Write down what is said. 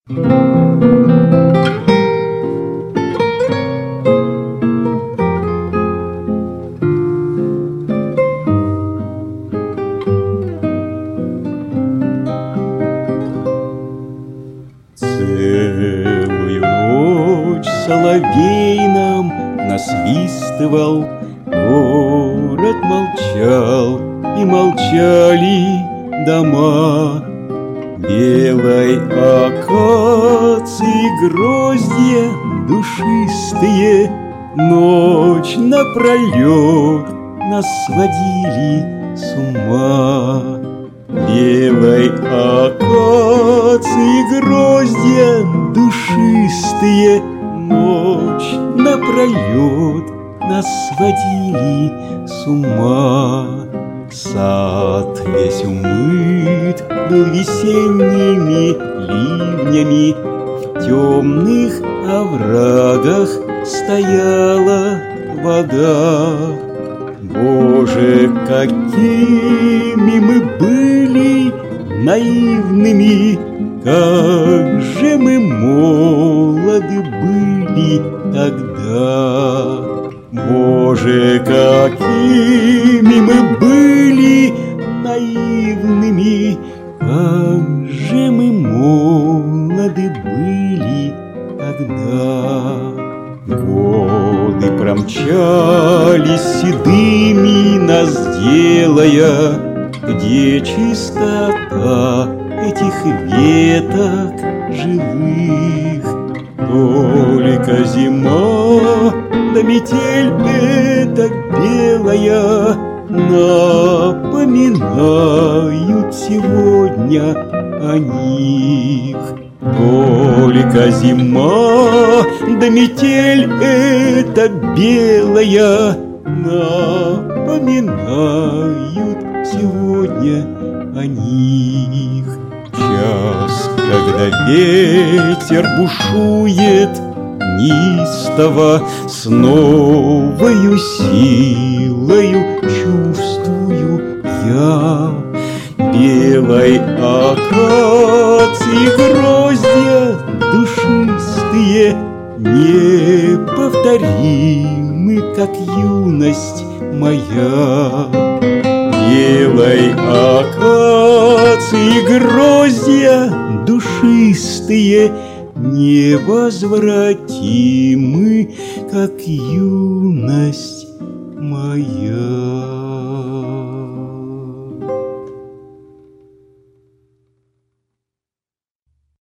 Целую ночь соловей нам насвистывал, город молчал, и молчали дома. Белой акации гроздья душистые ночь напролет нас сводили с ума. Белой акации гроздья душистые ночь напролет нас сводили с ума. Сад весь умыт был весенними ливнями, в темных оврагах стояла вода. Боже, какими мы были наивными, как же мы молоды были тогда. Боже, какими мы были наивными, как же мы молоды были тогда. Годы промчались седыми нас делая, где чистота этих веток живых. Только зима да метель эта белая напоминают сегодня о них. Только зима да метель эта белая напоминают сегодня о них. Час, когда ветер бушует неистово, с новою силою чувствую я. Белой акации гроздья душистые неповторимы, как юность моя. Белой акации гроздья душистые невозвратимы, как юность моя.